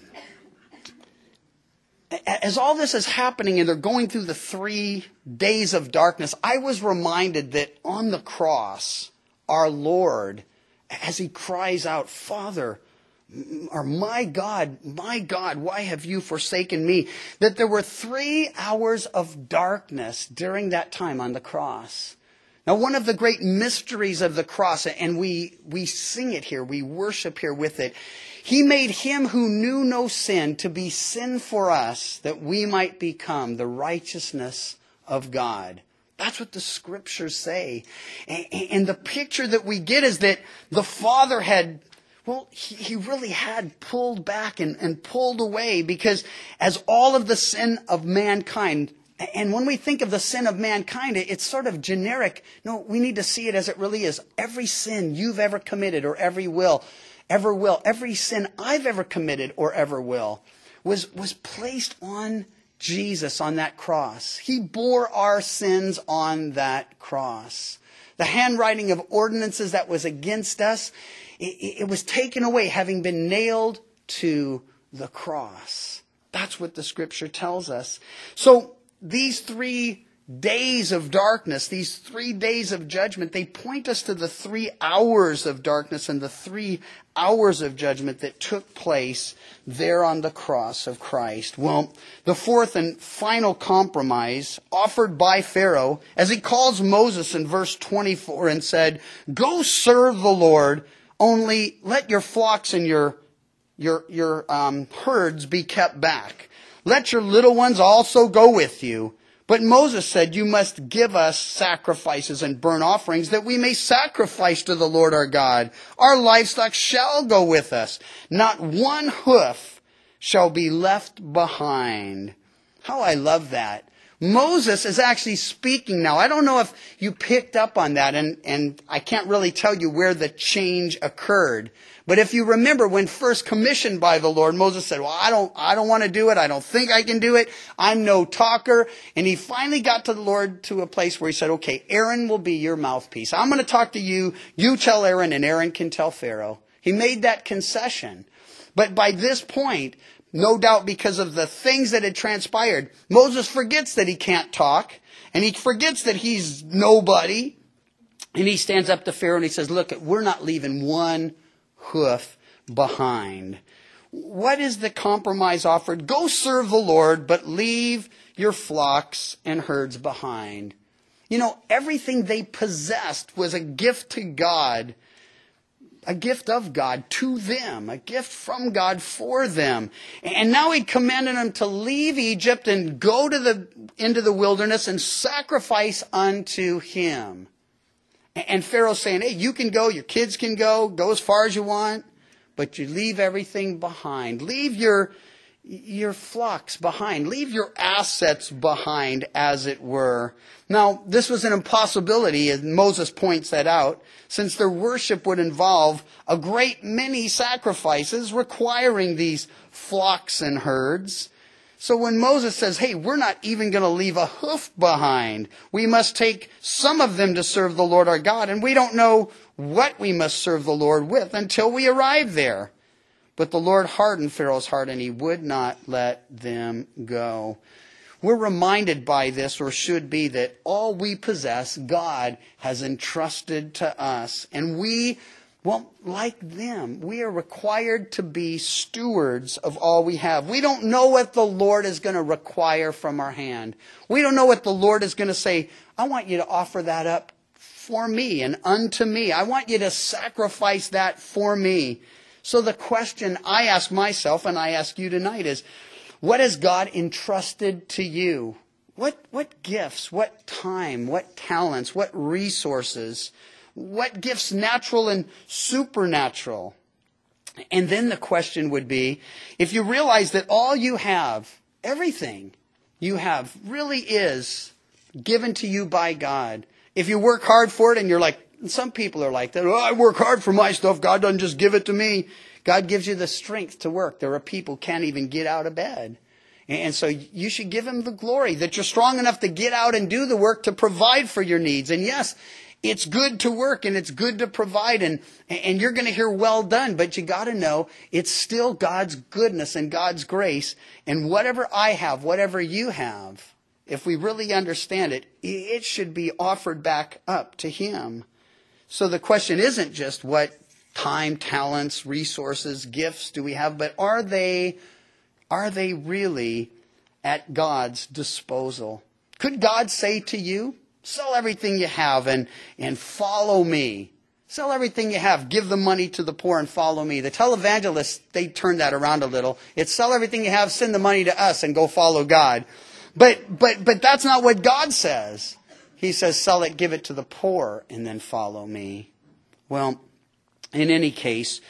as all this is happening and they're going through the three days of darkness, I was reminded that on the cross, our Lord, as he cries out, "Father," or "My God, my God, why have you forsaken me?" that there were three hours of darkness during that time on the cross. Now, one of the great mysteries of the cross, and we, we sing it here, we worship here with it, he made him who knew no sin to be sin for us, that we might become the righteousness of God. That's what the scriptures say. And, and the picture that we get is that the Father had, well, he, he really had pulled back and, and pulled away, because as all of the sin of mankind, and when we think of the sin of mankind, it's sort of generic. No, we need to see it as it really is. Every sin you've ever committed or every will, ever will, every sin I've ever committed or ever will was, was placed on Jesus on that cross. He bore our sins on that cross. The handwriting of ordinances that was against us, it, it was taken away, having been nailed to the cross. That's what the scripture tells us. So these three days of darkness, these three days of judgment, they point us to the three hours of darkness and the three hours of judgment that took place there on the cross of Christ. Well, the fourth and final compromise offered by Pharaoh, as he calls Moses in verse twenty-four and said, "Go serve the Lord, only let your flocks and your, your, your um, herds be kept back. Let your little ones also go with you." But Moses said, "You must give us sacrifices and burnt offerings that we may sacrifice to the Lord our God. Our livestock shall go with us. Not one hoof shall be left behind." How I love that. Moses is actually speaking now. I don't know if you picked up on that, and, and I can't really tell you where the change occurred. But if you remember when first commissioned by the Lord, Moses said, "Well, I don't, I don't want to do it. I don't think I can do it. I'm no talker." And he finally got to the Lord to a place where he said, "Okay, Aaron will be your mouthpiece. I'm going to talk to you. You tell Aaron, and Aaron can tell Pharaoh." He made that concession. But by this point, no doubt because of the things that had transpired, Moses forgets that he can't talk, and he forgets that he's nobody. And he stands up to Pharaoh and he says, "Look, we're not leaving one hoof behind." what is the compromise offered? Go serve the Lord, but leave your flocks and herds behind. You know, everything they possessed was a gift to God, a gift of God to them, a gift from God for them. And now he commanded them to leave Egypt and go to the into the wilderness and sacrifice unto him. And Pharaoh's saying, hey, you can go, your kids can go, go as far as you want, but you leave everything behind. Leave your your flocks behind. Leave your assets behind, as it were. Now, this was an impossibility, and Moses points that out, since their worship would involve a great many sacrifices requiring these flocks and herds. So when Moses says, hey, we're not even going to leave a hoof behind. We must take some of them to serve the Lord our God, and we don't know what we must serve the Lord with until we arrive there. But the Lord hardened Pharaoh's heart, and he would not let them go. We're reminded by this, or should be, that all we possess, God has entrusted to us. And we, well, like them, we are required to be stewards of all we have. We don't know what the Lord is going to require from our hand. We don't know what the Lord is going to say. I want you to offer that up for me and unto me. I want you to sacrifice that for me. So the question I ask myself and I ask you tonight is, what has God entrusted to you? What, what gifts, what time, what talents, what resources, what gifts natural and supernatural? And then the question would be, if you realize that all you have, everything you have really is given to you by God. If you work hard for it and you're like, some people are like that. Oh, I work hard for my stuff. God doesn't just give it to me. God gives you the strength to work. There are people who can't even get out of bed. And so you should give him the glory that you're strong enough to get out and do the work to provide for your needs. And yes, it's good to work and it's good to provide. And, and you're going to hear well done. But you got to know it's still God's goodness and God's grace. And whatever I have, whatever you have, if we really understand it, it should be offered back up to him. So the question isn't just what time, talents, resources, gifts do we have, but are they, are they really at God's disposal? Could God say to you, sell everything you have and, and follow me? Sell everything you have, give the money to the poor and follow me. The televangelists, they turned that around a little. It's sell everything you have, send the money to us and go follow God. But, but, but that's not what God says. He says, sell it, give it to the poor, and then follow me. Well, in any case,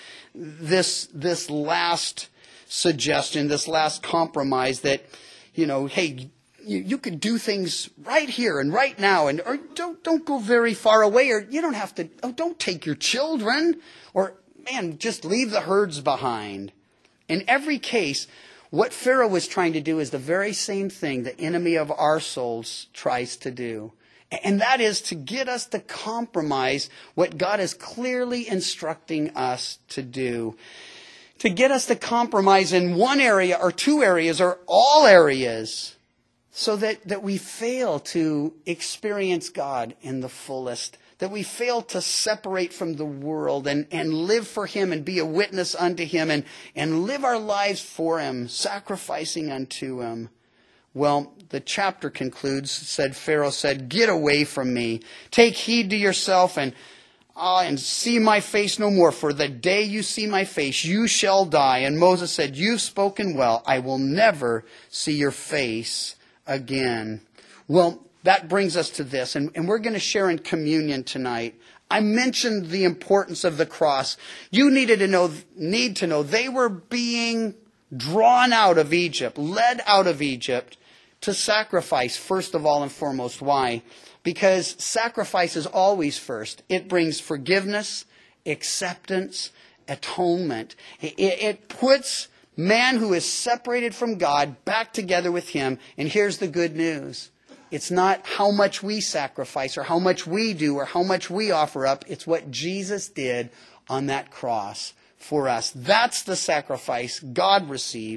this this last suggestion, this last compromise that, you know, hey, you, you could do things right here and right now, and or don't don't go very far away, or you don't have to. Oh, don't take your children, or man, just leave the herds behind. In every case, what Pharaoh was trying to do is the very same thing the enemy of our souls tries to do. And that is to get us to compromise what God is clearly instructing us to do. To get us to compromise in one area or two areas or all areas so that, that we fail to experience God in the fullest. That we fail to separate from the world and, and live for him and be a witness unto him and, and live our lives for him, sacrificing unto him. Well, the chapter concludes, said Pharaoh said, get away from me. Take heed to yourself and, uh, and see my face no more. For the day you see my face, you shall die. And Moses said, you've spoken well. I will never see your face again. Well, that brings us to this. And, and we're going to share in communion tonight. I mentioned the importance of the cross. You needed to know, need to know they were being drawn out of Egypt, led out of Egypt to sacrifice first of all and foremost. Why? Because sacrifice is always first. It brings forgiveness, acceptance, atonement. It, it puts man who is separated from God back together with him. And here's the good news. It's not how much we sacrifice or how much we do or how much we offer up. It's what Jesus did on that cross for us. That's the sacrifice God receives.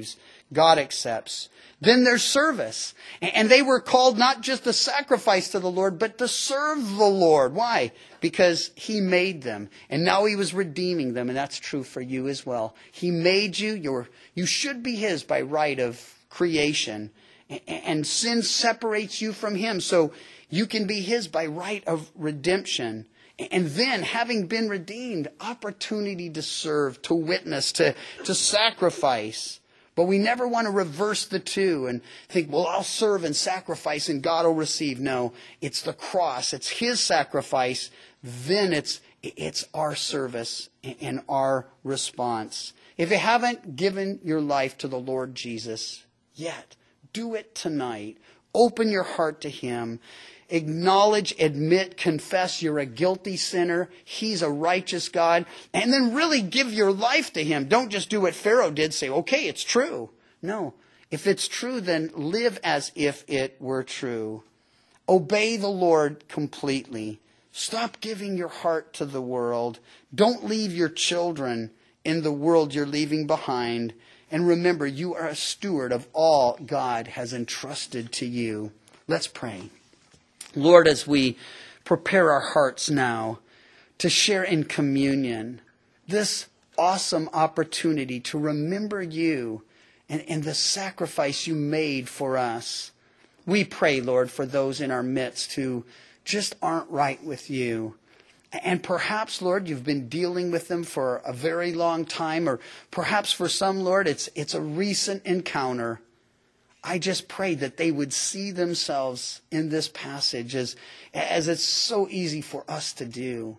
God accepts. Then there's service. And they were called not just to sacrifice to the Lord, but to serve the Lord. Why? Because He made them. And now He was redeeming them. And that's true for you as well. He made you. You're, you should be His by right of creation. And sin separates you from Him. So you can be His by right of redemption. And then, having been redeemed, opportunity to serve, to witness, to, to sacrifice. But we never want to reverse the two and think, well, I'll serve and sacrifice and God will receive. No, it's the cross. It's His sacrifice. Then it's, it's our service and our response. If you haven't given your life to the Lord Jesus yet, do it tonight. Open your heart to Him. Acknowledge, admit, confess you're a guilty sinner. He's a righteous God. And then really give your life to Him. Don't just do what Pharaoh did, say, okay, it's true. No. If it's true, then live as if it were true. Obey the Lord completely. Stop giving your heart to the world. Don't leave your children in the world you're leaving behind. And remember, you are a steward of all God has entrusted to you. Let's pray. Lord, as we prepare our hearts now to share in communion, this awesome opportunity to remember you and, and the sacrifice you made for us. We pray, Lord, for those in our midst who just aren't right with you. And perhaps, Lord, you've been dealing with them for a very long time, or perhaps for some, Lord, it's, it's a recent encounter. I just pray that they would see themselves in this passage as, as it's so easy for us to do.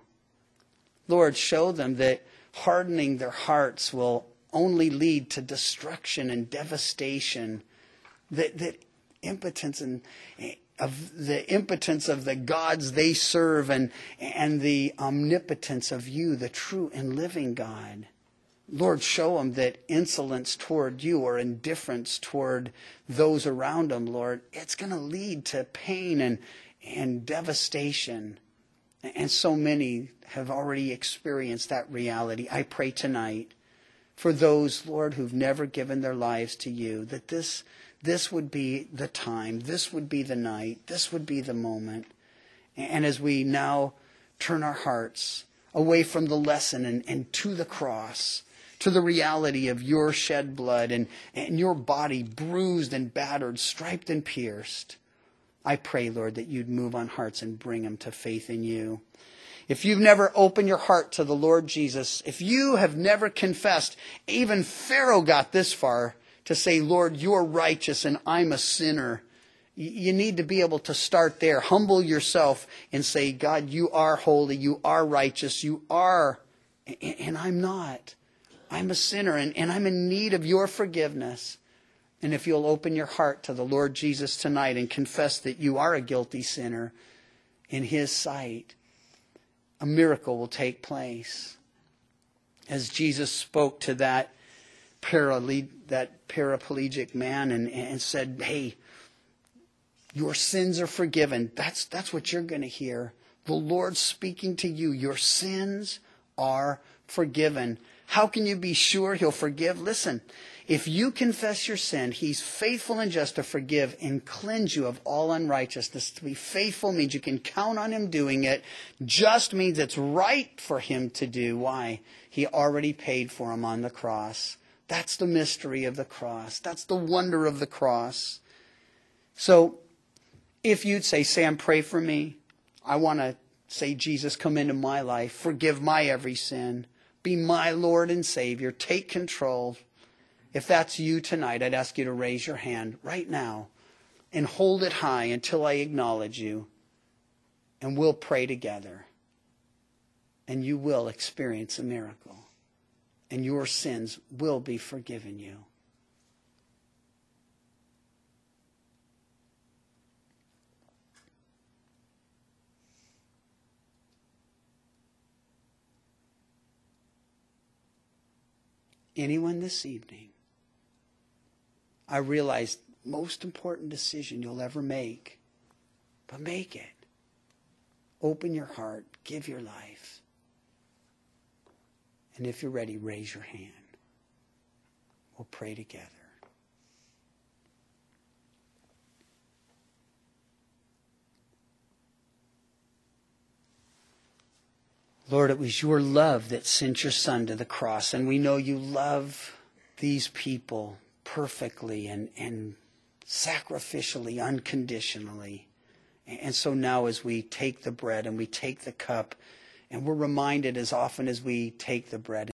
Lord, show them that hardening their hearts will only lead to destruction and devastation. That, that impotence and of the impotence of the gods they serve and, and the omnipotence of you, the true and living God. Lord, show them that insolence toward you or indifference toward those around them, Lord, it's going to lead to pain and, and devastation. And so many have already experienced that reality. I pray tonight for those, Lord, who've never given their lives to you, that this, this would be the time, this would be the night, this would be the moment. And as we now turn our hearts away from the lesson and, and to the cross, to the reality of your shed blood and, and your body bruised and battered, striped and pierced. I pray, Lord, that you'd move on hearts and bring them to faith in you. If you've never opened your heart to the Lord Jesus, if you have never confessed, even Pharaoh got this far to say, Lord, you're righteous and I'm a sinner. You need to be able to start there. Humble yourself and say, God, you are holy, you are righteous, you are, and I'm not. I'm a sinner and, and I'm in need of your forgiveness. And if you'll open your heart to the Lord Jesus tonight and confess that you are a guilty sinner in His sight, a miracle will take place. As Jesus spoke to that, parale- that paraplegic man and, and said, hey, your sins are forgiven. That's, that's what you're going to hear. The Lord speaking to you. Your sins are forgiven. How can you be sure He'll forgive? Listen, if you confess your sin, He's faithful and just to forgive and cleanse you of all unrighteousness. To be faithful means you can count on Him doing it. Just means it's right for Him to do. Why? He already paid for them on the cross. That's the mystery of the cross. That's the wonder of the cross. So if you'd say, Sam, pray for me. I want to say, Jesus, come into my life. Forgive my every sin. Be my Lord and Savior. Take control. If that's you tonight, I'd ask you to raise your hand right now and hold it high until I acknowledge you. And we'll pray together. And you will experience a miracle. And your sins will be forgiven you. Anyone this evening? I realize most important decision you'll ever make, but make it. Open your heart, give your life. And if you're ready, raise your hand. We'll pray together. Lord, it was your love that sent your son to the cross. And we know you love these people perfectly and, and sacrificially, unconditionally. And so now as we take the bread and we take the cup, and we're reminded as often as we take the bread